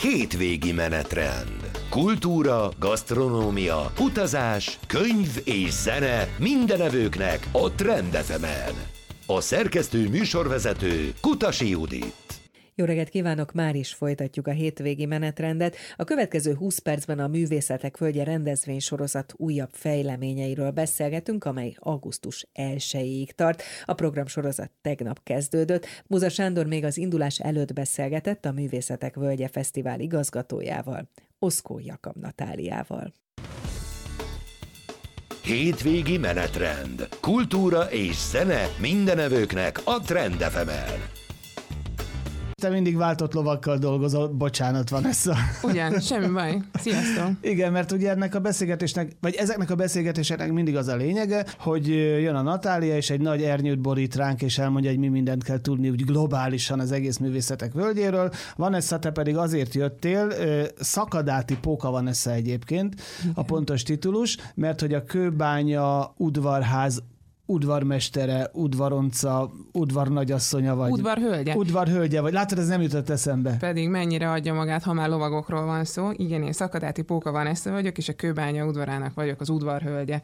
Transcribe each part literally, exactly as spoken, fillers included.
Hétvégi menetrend. Kultúra, gasztronómia, utazás, könyv és zene mindenevőknek a Trend ef emen. A szerkesztő műsorvezető Kutasi Judit. Jó reggelt kívánok, már is folytatjuk a hétvégi menetrendet. A következő húsz percben a Művészetek Völgye rendezvénysorozat újabb fejleményeiről beszélgetünk, amely augusztus elsejéig tart. A programsorozat tegnap kezdődött. Muza Sándor még az indulás előtt beszélgetett a Művészetek Völgye Fesztivál igazgatójával, Oszkó Jakab Natáliával. Hétvégi menetrend. Kultúra és zene mindenevőknek a Trend ef emen. Te mindig váltott lovakkal dolgozol, bocsánat, van ez a... Ugyan, semmi baj. Sziasztok! Igen, mert ugye ennek a beszélgetésnek, vagy ezeknek a beszélgetéseknek mindig az a lényege, hogy jön a Natália, és egy nagy ernyőt borít ránk, és elmondja, hogy mi mindent kell tudni úgy globálisan az egész Művészetek Völgyéről. Vanessa, te pedig azért jöttél, Szakadáti Póka Vanessa egyébként, a pontos titulus, mert hogy a Kőbánya udvarház udvarmestere, udvaronca, udvarnagyasszonya vagy. Udvarhölgye. Udvarhölgye vagy. Látod, ez nem jutott eszembe. Pedig mennyire adja magát, ha már lovagokról van szó. Igen, én Szakadáti Póka Vanessa vagyok, és a Kőbánya udvarának vagyok az udvarhölgye.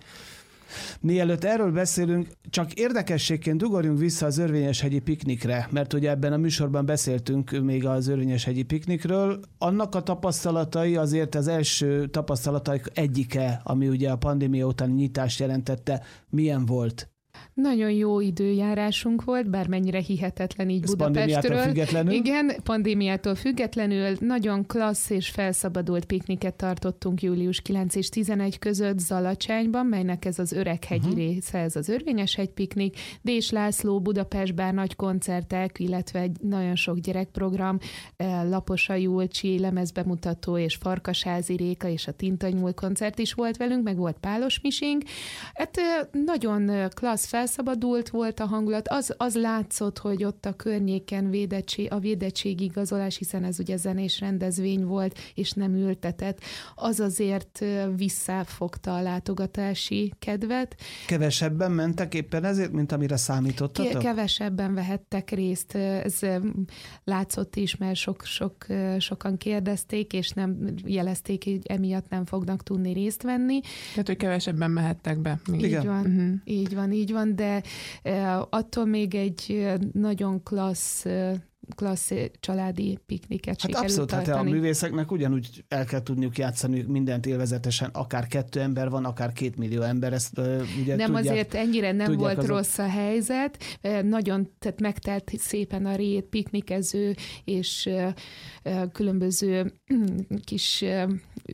Mielőtt erről beszélünk, csak érdekességként ugorjunk vissza az Örvényeshegyi piknikre, mert ugye ebben a műsorban beszéltünk még az Örvényeshegyi piknikről. Annak a tapasztalatai azért az első tapasztalatai egyike, ami ugye a pandémia utáni nyitást jelentette, milyen volt? Nagyon jó időjárásunk volt, bármennyire hihetetlen így Ez Budapestről. Pandémiától függetlenül? Igen, pandémiától függetlenül. Nagyon klassz és felszabadult pikniket tartottunk július kilenc és tizenegy között Zalacsányban, melynek ez az Öreghegyi uh-huh. része, ez az Örvényeshegy piknik. Dés László, Budapestbár nagy koncertek, illetve egy nagyon sok gyerekprogram, Laposa Julcsi, lemezbemutató és Farkasházi Réka és a Tintanyúl koncert is volt velünk, meg volt Pálos Mising. Hát nagyon klassz, felszabadult volt a hangulat. Az, az látszott, hogy ott a környéken védettség, a védettségi igazolás, hiszen ez ugye zenés rendezvény volt, és nem ültetett, az azért visszafogta a látogatási kedvet. Kevesebben mentek éppen ezért, mint amire számítottatok? Kevesebben vehettek részt. Ez látszott is, mert sok, sok, sokan kérdezték, és nem jelezték, hogy emiatt nem fognak tudni részt venni. Tehát, hogy kevesebben mehettek be. Így Igen. van, uh-huh. így van, így van, de attól még egy nagyon klassz klassz családi pikniket hát sikerült abszolút, tartani. hát a művészeknek ugyanúgy el kell tudniuk játszani mindent élvezetesen, akár kettő ember van, akár két millió ember, ezt uh, ugye Nem, tudják, azért ennyire nem volt azok... rossz a helyzet, nagyon tehát megtelt szépen a rét, piknikező és uh, különböző kis uh,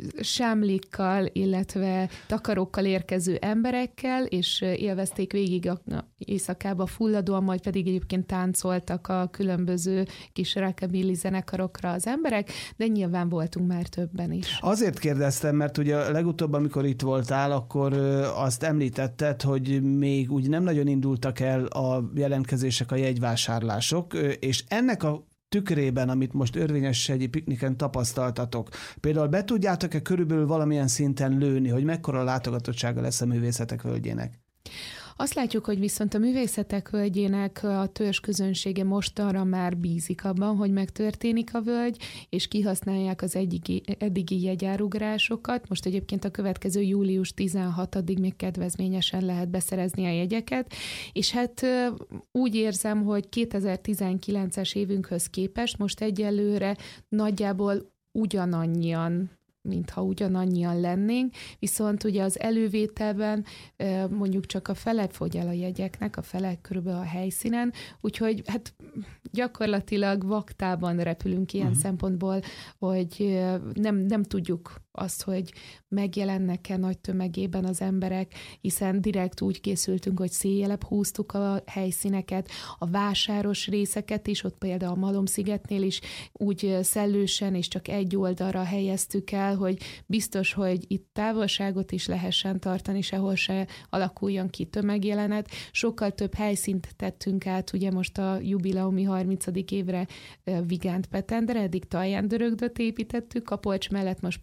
sámlikkal, illetve takarókkal érkező emberekkel, és élvezték végig a éjszakába fulladóan, majd pedig egyébként táncoltak a különböző kis rockabilly zenekarokra az emberek, de nyilván voltunk már többen is. Azért kérdeztem, mert ugye legutóbb, amikor itt voltál, akkor azt említetted, hogy még úgy nem nagyon indultak el a jelentkezések, a jegyvásárlások, és ennek a tükrében, amit most Örvényeshegyi pikniken tapasztaltatok, például be tudjátok-e körülbelül valamilyen szinten lőni, hogy mekkora látogatottsága lesz a Művészetek Völgyének? Azt látjuk, hogy viszont a Művészetek Völgyének a törzsközönsége mostanra már bízik abban, hogy megtörténik a völgy, és kihasználják az eddigi, eddigi jegyárugrásokat. Most egyébként a következő július tizenhatodikáig még kedvezményesen lehet beszerezni a jegyeket, és hát úgy érzem, hogy kétezer-tizenkilences évünkhöz képest most egyelőre nagyjából ugyanannyian mintha ugyanannyian lennénk, viszont ugye az elővételben mondjuk csak a fele fogy el a jegyeknek, a fele körülbelül a helyszínen, úgyhogy hát gyakorlatilag vaktában repülünk ilyen uh-huh. szempontból, hogy nem, nem tudjuk azt, hogy megjelennek-e nagy tömegében az emberek, hiszen direkt úgy készültünk, hogy széjjelebb húztuk a helyszíneket, a vásáros részeket is, ott például a Malom-szigetnél is úgy szellősen és csak egy oldalra helyeztük el, hogy biztos, hogy itt távolságot is lehessen tartani, sehol se alakuljon ki tömegjelenet. Sokkal több helyszínt tettünk át, ugye most a jubileumi harmincadik évre Vigánt Petendre, eddig Talján Dörögdöt építettük, Kapolcs mellett most pedig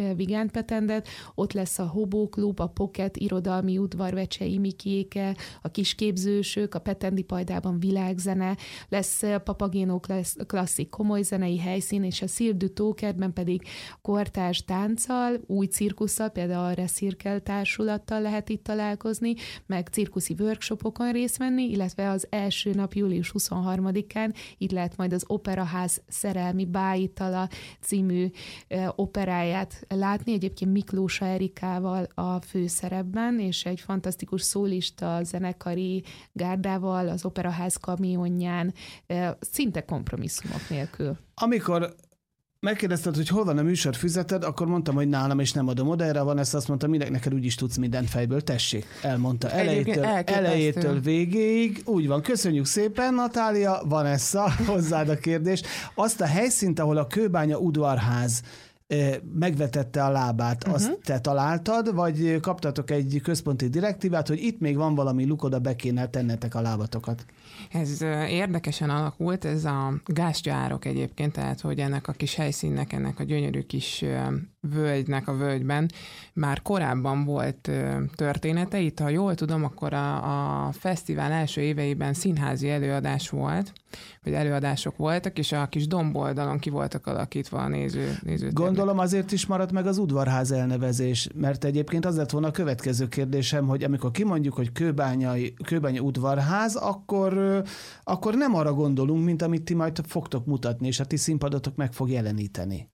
Vigán Petendet, ott lesz a Hobó Klub, a Pocket irodalmi udvar Vecsei Mikiéke, a Kisképzősök, a Petendi pajdában világzene, lesz Papagéno klasszik komoly zenei helyszín, és a Cirque du Tókertben pedig kortárs tánccal, új cirkusszal, például a Recirkel társulattal lehet itt találkozni, meg cirkuszi workshopokon részt venni, illetve az első nap július huszonharmadikán itt lehet majd az Operaház szerelmi Bájitala című e, operáját látni, egyébként Miklósa Erikával a főszerepben, és egy fantasztikus szólista zenekari gárdával az Operaház kamionján, e, szinte kompromisszumok nélkül. Amikor megkérdezted, hogy hol van a műsorfüzeted, akkor mondtam, hogy nálam, és nem adom oda, erre van, ezt azt mondta, minek neked úgyis tudsz mindent fejből, tessék, elmondta elejétől, elejétől végéig. Úgy van, köszönjük szépen, Natália, Vanessa, hozzád a kérdés. Azt a helyszínt, ahol a Kőbánya udvarház megvetette a lábát, uh-huh. azt te találtad, vagy kaptatok egy központi direktívát, hogy itt még van valami luk, oda be kéne tennetek a lábatokat? Ez érdekesen alakult, ez a gástyaárok egyébként, tehát hogy ennek a kis helyszínnek, ennek a gyönyörű kis völgynek a völgyben már korábban volt története. Itt, ha jól tudom, akkor a, a fesztivál első éveiben színházi előadás volt, vagy előadások voltak, és a kis domboldalon ki voltak alakítva a néző, nézőtérnek. Gondolom azért is maradt meg az udvarház elnevezés, mert egyébként az lett volna a következő kérdésem, hogy amikor kimondjuk, hogy Kőbányai, Kőbánya udvarház, akkor, akkor nem arra gondolunk, mint amit ti majd fogtok mutatni, és a ti színpadotok meg fog jeleníteni.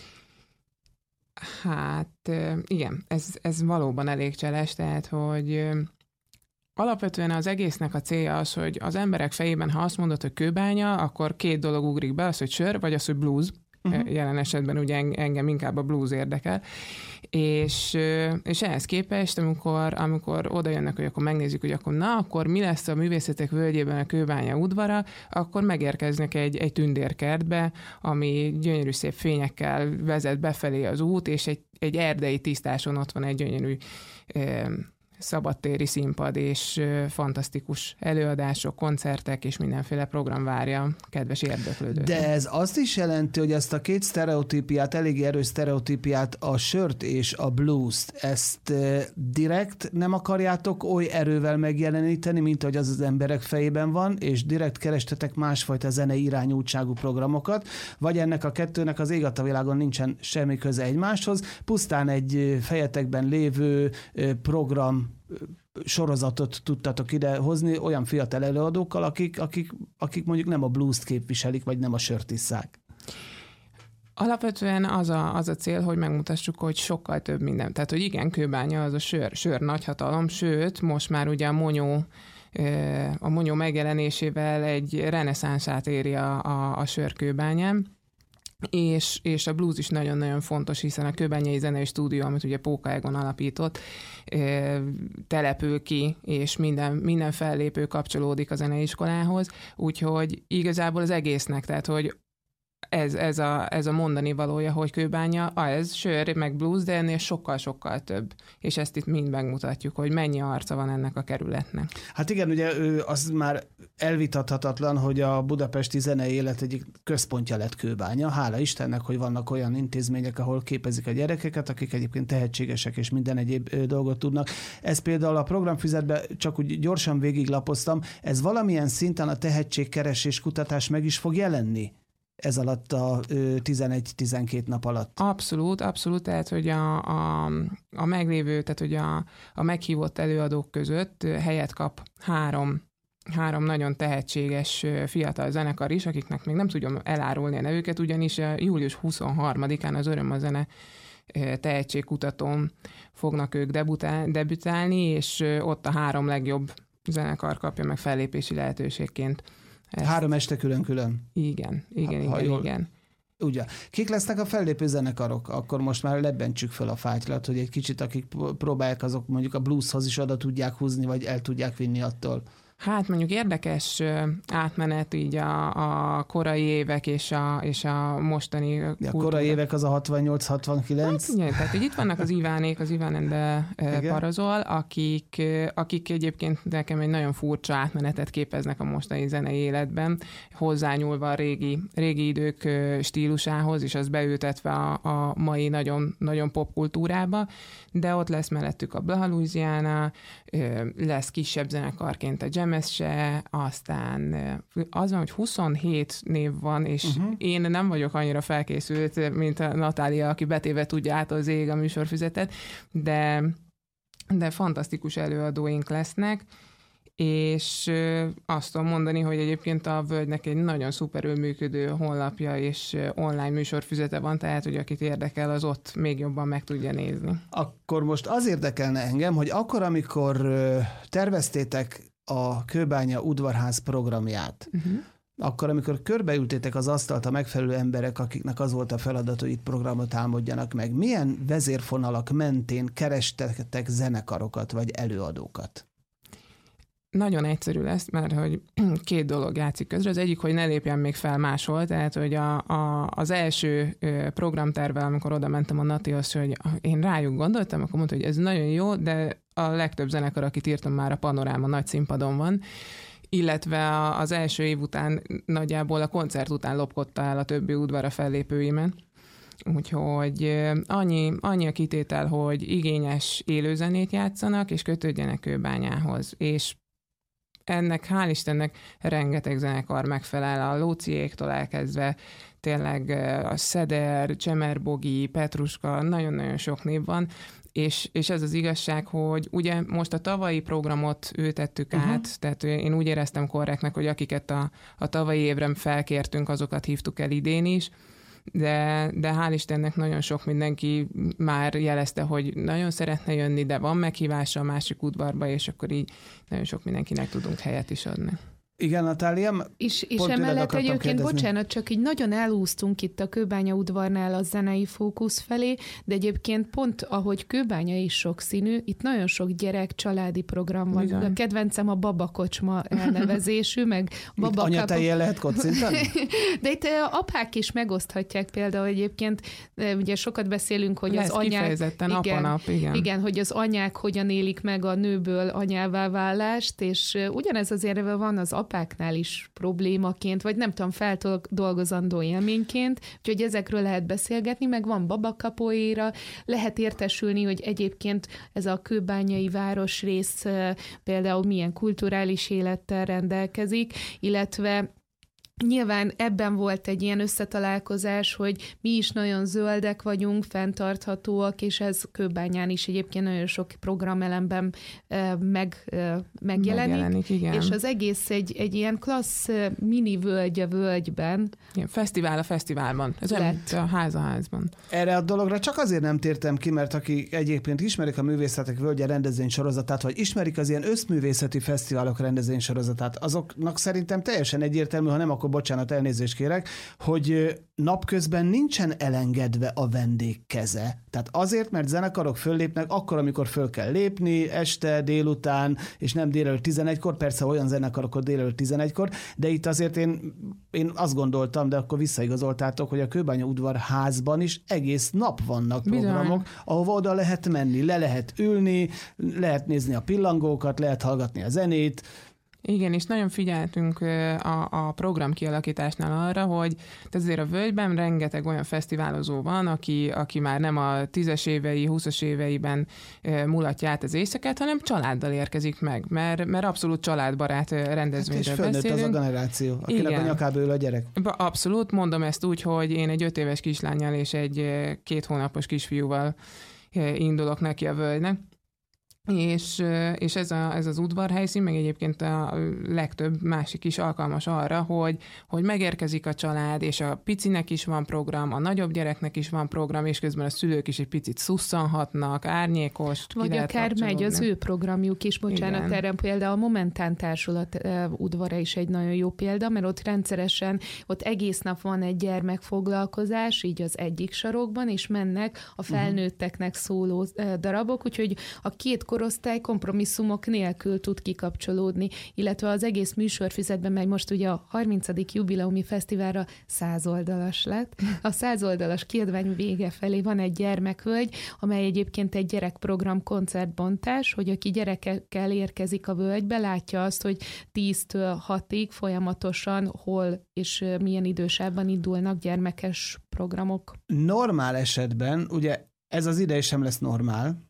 Hát igen, ez, ez valóban elég cseles, tehát hogy alapvetően az egésznek a célja az, hogy az emberek fejében, ha azt mondod, hogy Kőbánya, akkor két dolog ugrik be, az, hogy sör, vagy az, hogy blues. Uh-huh. Jelen esetben ugye engem inkább a blues érdekel. És, és ehhez képest, amikor, amikor oda jönnek, hogy akkor megnézzük, hogy akkor na, akkor mi lesz a művészetek völgyében a Kőbánya udvara, akkor megérkeznek egy, egy tündérkertbe, ami gyönyörű szép fényekkel vezet befelé az út, és egy, egy erdei tisztáson ott van egy gyönyörű szabadtéri színpad, és fantasztikus előadások, koncertek, és mindenféle program várja a kedves érdeklődőt. De ez azt is jelenti, hogy ezt a két sztereotípiát, eléggé erős sztereotípiát, a sört és a blues-t, ezt direkt nem akarjátok oly erővel megjeleníteni, mint hogy az az emberek fejében van, és direkt kerestetek másfajta zenei irányultságú programokat, vagy ennek a kettőnek az ég a világon nincsen semmi köze egymáshoz, pusztán egy fejetekben lévő program sorozatot tudtatok ide hozni olyan fiatal előadókkal, akik, akik, akik mondjuk nem a blues-t képviselik, vagy nem a sört isszák. Alapvetően az a, az a cél, hogy megmutassuk, hogy sokkal több minden. Tehát, hogy igen, Kőbánya az a sör, sör nagyhatalom, sőt, most már ugye a monyó a monyó megjelenésével egy reneszánszát éri a, a, a sör Kőbányán. És, és a blues is nagyon-nagyon fontos, hiszen a Kőbányai Zenei Stúdió, amit ugye Póka Egon alapított, települ ki, és minden, minden fellépő kapcsolódik a zeneiskolához, úgyhogy igazából az egésznek, tehát hogy ez, ez, a, ez a mondani valója, hogy Kőbánya, ah, ez sör, meg blues, de ennél sokkal-sokkal több. És ezt itt mind megmutatjuk, hogy mennyi arca van ennek a kerületnek. Hát igen, ugye az már elvitathatatlan, hogy a budapesti zenei élet egyik központja lett Kőbánya. Hála Istennek, hogy vannak olyan intézmények, ahol képezik a gyerekeket, akik egyébként tehetségesek és minden egyéb dolgot tudnak. Ez például a programfüzetben csak úgy gyorsan végiglapoztam, ez valamilyen szinten a tehetségkeresés kutatás meg is fog jelenni ez alatt a tizenegy-tizenkét nap alatt. Abszolút, abszolút, tehát hogy a, a, a meglévő, tehát hogy a, a meghívott előadók között helyet kap három, három nagyon tehetséges fiatal zenekar is, akiknek még nem tudom elárulni a nevüket, ugyanis július huszonharmadikán az Öröm a Zene tehetségkutatón fognak ők debutál, debütálni, és ott a három legjobb zenekar kapja meg fellépési lehetőségként. Ezt. Három este külön-külön. Igen, igen, ha, igen, ha igen. Ugye. Kik lesznek a fellépő zenekarok? Akkor most már lebbentsük föl a fátylat, hogy egy kicsit akik próbálják, azok mondjuk a blueshoz is oda tudják húzni, vagy el tudják vinni attól. Hát mondjuk érdekes átmenet így a, a korai évek és a, és a mostani ja, kultúra. A korai évek az a hatvannyolc hatvankilenc. Hát, igen, tehát itt vannak az Ivánék, az Iván Ende Parazol, akik, akik egyébként nekem egy nagyon furcsa átmenetet képeznek a mostani zenei életben, hozzányúlva a régi, régi idők stílusához, és az beültetve a, a mai nagyon, nagyon popkultúrába, de ott lesz mellettük a Blaha Louisiana, lesz kisebb zenekarként a Jamesse, aztán az van, hogy huszonhét név van, és uh-huh. én nem vagyok annyira felkészült, mint a Natália, aki betéve tudja át az ég a műsorfüzetet, de, de fantasztikus előadóink lesznek, és azt tudom mondani, hogy egyébként a Völgynek egy nagyon szuperül működő honlapja és online műsorfüzete van, tehát, hogy akit érdekel, az ott még jobban meg tudja nézni. Akkor most az érdekelne engem, hogy akkor, amikor terveztétek a Kőbánya udvarház programját, uh-huh. akkor, amikor körbeültétek az asztalt a megfelelő emberek, akiknek az volt a feladat, hogy itt programot álmodjanak meg, milyen vezérfonalak mentén kerestetek zenekarokat vagy előadókat? Nagyon egyszerű lesz, mert hogy két dolog játszik közre. Az egyik, hogy ne lépjen még fel máshol, tehát hogy a, a, az első programtervvel, amikor oda mentem a Natihoz, hogy én rájuk gondoltam, akkor mondta, hogy ez nagyon jó, de a legtöbb zenekar, akit írtam, már a Panoráma nagy színpadon van, illetve az első év után nagyjából a koncert után lopkodta el a többi udvar a fellépőimen. Úgyhogy annyi, annyi a kitétel, hogy igényes élőzenét játszanak, és kötődjenek Kőbányához. És ennek hál' Istennek rengeteg zenekar megfelel, a Lóciéktól elkezdve tényleg a Szeder, Csemerbogi, Petruska, nagyon-nagyon sok név van, és, és ez az igazság, hogy ugye most a tavalyi programot ültettük uh-huh. át, tehát én úgy éreztem korrektnek, hogy akiket a, a tavalyi évre felkértünk, azokat hívtuk el idén is, de, de hál' Istennek nagyon sok mindenki már jelezte, hogy nagyon szeretne jönni, de van meghívása a másik udvarba, és akkor így nagyon sok mindenkinek tudunk helyet is adni. Igen, Natália? És, és emellett egyébként, kérdezni. bocsánat, csak így nagyon elúsztunk itt a Kőbánya udvarnál a zenei fókusz felé, de egyébként pont ahogy Kőbánya is sokszínű, itt nagyon sok gyerek, családi program van. Bizony. A kedvencem a babakocsma elnevezésű, meg baba anyatejjel lehet kocintani? De itt apák is megoszthatják például egyébként, ugye sokat beszélünk, hogy lesz az anyák... kifejezetten apanap, igen. Igen, hogy az anyák hogyan élik meg a nőből anyává válást, és ugyanez azért van az apáknál is problémaként, vagy nem tudom, feldolgozandó élményként, úgyhogy ezekről lehet beszélgetni, meg van babakapoéra, lehet értesülni, hogy egyébként ez a kőbányai városrész például milyen kulturális élettel rendelkezik, illetve nyilván ebben volt egy ilyen összetalálkozás, hogy mi is nagyon zöldek vagyunk, fenntarthatóak, és ez Kőbányán is egyébként nagyon sok programelemben meg, megjelenik. megjelenik igen. És az egész egy, egy ilyen klassz mini völgy a völgyben. Igen, fesztivál a fesztiválban. Ez lett. A ház a házban. Erre a dologra csak azért nem tértem ki, mert akik egyébként ismerik a Művészetek Völgye rendezvénysorozatát, vagy ismerik az ilyen összművészeti fesztiválok rendezvénysorozatát, azoknak szerintem teljesen egyértelmű, ha nem, akkor bocsánat, elnézést kérek, hogy napközben nincsen elengedve a vendég keze. Tehát azért, mert zenekarok föllépnek akkor, amikor föl kell lépni, este, délután, és nem délelőtt tizenegykor, persze olyan zenekarok ott délelőtt tizenegykor, de itt azért én, én azt gondoltam, de akkor visszaigazoltátok, hogy a Kőbánya udvarházban is egész nap vannak programok, bizony, ahova oda lehet menni, le lehet ülni, lehet nézni a pillangókat, lehet hallgatni a zenét. Igen, és nagyon figyeltünk a, a program kialakításnál arra, hogy azért a völgyben rengeteg olyan fesztiválozó van, aki, aki már nem a tízes évei, húszas éveiben mulatja át az éjszakát, hanem családdal érkezik meg, mert, mert abszolút családbarát rendezvényről hát beszélünk. És az a generáció, akinek igen, a nyakába ül a gyerek. Abszolút, mondom ezt úgy, hogy én egy öt éves kislánnyal és egy két hónapos kisfiúval indulok neki a völgynek. És, és ez, a, ez az udvarhelyszín, meg egyébként a legtöbb másik is alkalmas arra, hogy, hogy megérkezik a család, és a picinek is van program, a nagyobb gyereknek is van program, és közben a szülők is egy picit szusszanhatnak, árnyékost. Vagy akár megy az ő programjuk is, bocsánat, igen, erre például a Momentán Társulat udvara is egy nagyon jó példa, mert ott rendszeresen, ott egész nap van egy gyermekfoglalkozás, így az egyik sarokban, és mennek a felnőtteknek szóló darabok, úgyhogy a két korosztály kompromisszumok nélkül tud kikapcsolódni, illetve az egész műsorfüzetben megy most ugye a harmincadik jubileumi fesztiválra száz oldalas lett. A száz oldalas kiadvány vége felé van egy gyermekvölgy, amely egyébként egy gyerekprogram koncertbontás, hogy aki gyerekekkel érkezik a völgybe, látja azt, hogy tíztől hatig folyamatosan hol és milyen idősában indulnak gyermekes programok. Normál esetben, ugye ez az ide sem lesz normál,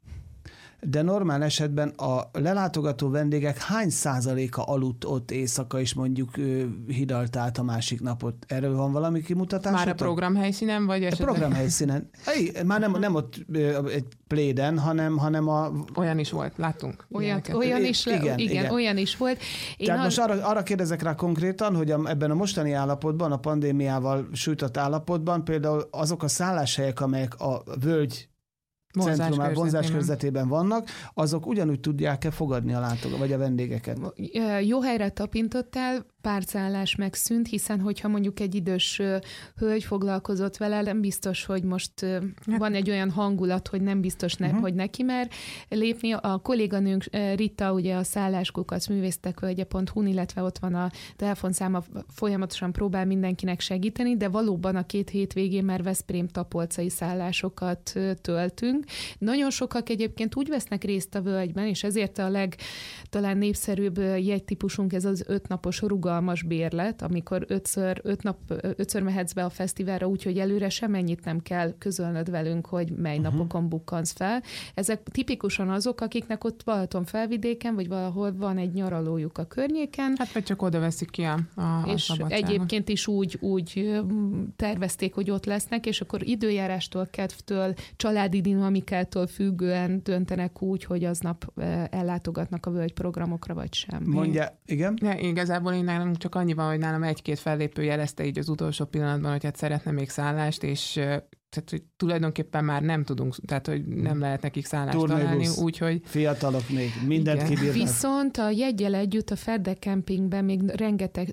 de normál esetben a lelátogató vendégek hány százaléka aludt ott éjszaka, és mondjuk ő, hidalt át a másik napot? Erről van valami kimutatás? Már a programhelyszínen, vagy esetleg? A programhelyszínen. Már nem, nem ott egy pléden, hanem, hanem a... Olyan is volt, láttunk. Olyan, olyan, is, igen, igen, igen. olyan is volt. Én Tehát az... most arra, arra kérdezek rá konkrétan, hogy a, ebben a mostani állapotban, a pandémiával sújtott állapotban például azok a szálláshelyek, amelyek a völgy centrumában, vonzás körzetében vannak, azok ugyanúgy tudják-e fogadni a látogatókat, vagy a vendégeket? Jó helyre tapintottál, pártszállás megszűnt, hiszen hogyha mondjuk egy idős hölgy foglalkozott vele, nem biztos, hogy most van egy olyan hangulat, hogy nem biztos, ne, uh-huh. hogy neki mer lépni. A kolléganőnk Rita, ugye a szálláskukac művészetekvölgye pont hu, illetve ott van a telefonszáma, folyamatosan próbál mindenkinek segíteni, de valóban a két hétvégén már Veszprém-tapolcai szállásokat töltünk. Nagyon sokak egyébként úgy vesznek részt a völgyben, és ezért a leg talán népszerűbb jegytípusunk ez az ötnapos rugalmas bérlet, amikor ötször, öt nap, ötször mehetsz be a fesztiválra, úgyhogy előre semennyit nem kell közölnöd velünk, hogy mely uh-huh. napokon bukkansz fel. Ezek tipikusan azok, akiknek ott Balaton felvidéken, vagy valahol van egy nyaralójuk a környéken. Hát vagy csak oda veszik ki a, a És szabadságot. egyébként is úgy, úgy tervezték, hogy ott lesznek, és akkor időjárástól, kedvtől, családi dinamikától függően döntenek úgy, hogy aznap ellátogatnak a völgy programokra, vagy sem. Mondja, igen? Ja, igazából én nálam csak annyi van, hogy nálam egy-két fellépő jelezte így az utolsó pillanatban, hogy hát szeretne még szállást, és tehát, hogy tulajdonképpen már nem tudunk, tehát, hogy nem lehet nekik szállást Turnébusz, találni, úgyhogy... Fiatalok még, mindent kibírnak. Viszont a jeggyel együtt a Ferde Campingben még rengeteg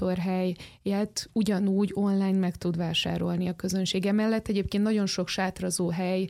sátorhelyet ugyanúgy online meg tud vásárolni a közönség. Emellett egyébként nagyon sok sátrazó hely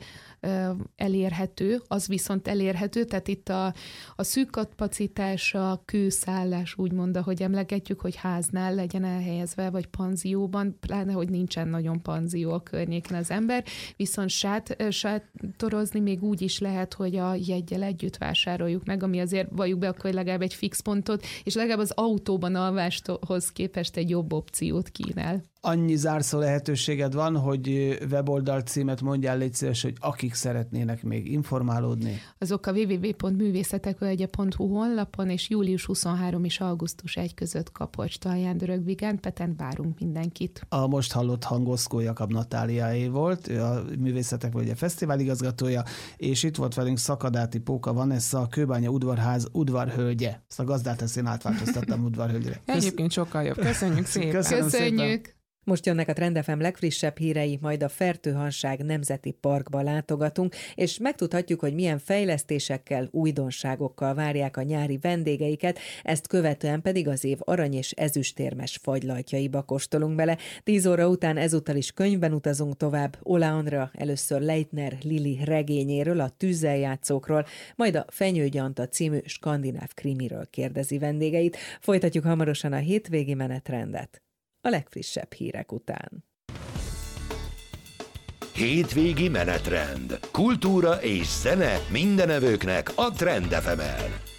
elérhető, az viszont elérhető, tehát itt a, a szűk kapacitás, a kőszállás úgymond, ahogy emlegetjük, hogy háznál legyen elhelyezve, vagy panzióban, pláne, hogy nincsen nagyon panzió a környéken az ember, viszont sát, sátorozni még úgy is lehet, hogy a jeggyel együtt vásároljuk meg, ami azért valljuk be, akkor legalább egy fix pontot, és legalább az autóban alváshoz képest egy jobb opciót kínál. Annyi zárszó lehetőséged van, hogy weboldal címet mondjál, légy szíves, hogy akik szeretnének még informálódni. Azok a double-u double-u double-u pont művészetekvölgye pont hu honlapon, és július huszonharmadika és augusztus elsejé között Kapocs-Talján Dörög-Vigán Peten várunk mindenkit. A most hallott hang Oszkó Jakab Natáliáé volt, ő a Művészetekvölgye fesztivál igazgatója, és itt volt velünk Szakadáti Póka Vanessa, a Kőbánya udvarház udvarhölgye. Ezt a gazdát ezt én átváltoztattam udvarhölgyre. Kösz... Egyébként sokkal jobb. Köszönjük szépen. Köszönöm Köszönjük. Szépen. Most jönnek a Trend ef em legfrissebb hírei, majd a Fertőhanság Nemzeti Parkba látogatunk, és megtudhatjuk, hogy milyen fejlesztésekkel, újdonságokkal várják a nyári vendégeiket, ezt követően pedig az év arany- és ezüstérmes fagylajtjaiba kóstolunk bele. Tíz óra után ezúttal is könyvben utazunk tovább. Ola Andra először Leitner Lili regényéről, a tűzzeljátszókról, majd a Fenyőgyanta című skandináv krimiről kérdezi vendégeit. Folytatjuk hamarosan a hétvégi menetrendet a legfrissebb hírek után. Hétvégi menetrend. Kultúra és zene mindenevőknek a Trend ef emen.